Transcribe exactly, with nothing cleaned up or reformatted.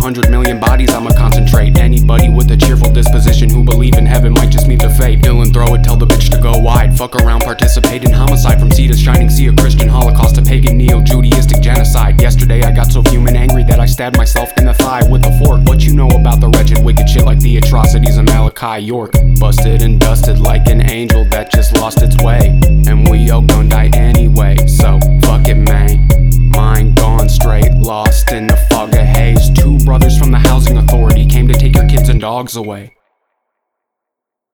hundred million bodies, I'ma concentrate. Anybody with a cheerful disposition who believe in heaven might just meet their fate. Dylan, throw it, tell the bitch to go wide. Fuck around, participate in homicide. From sea to shining sea, a Christian holocaust, a pagan neo-Judaistic genocide. Yesterday I got so fuming angry that I stabbed myself in the thigh with a fork. What you know about the wretched wicked shit like the atrocities of Malachi York? Busted and dusted like an angel that just lost its way, and we all gon' die anyway, so fuck it, man. Mind gone straight, lost in a fog of haze. Two brothers from the housing authority came to take your kids and dogs away.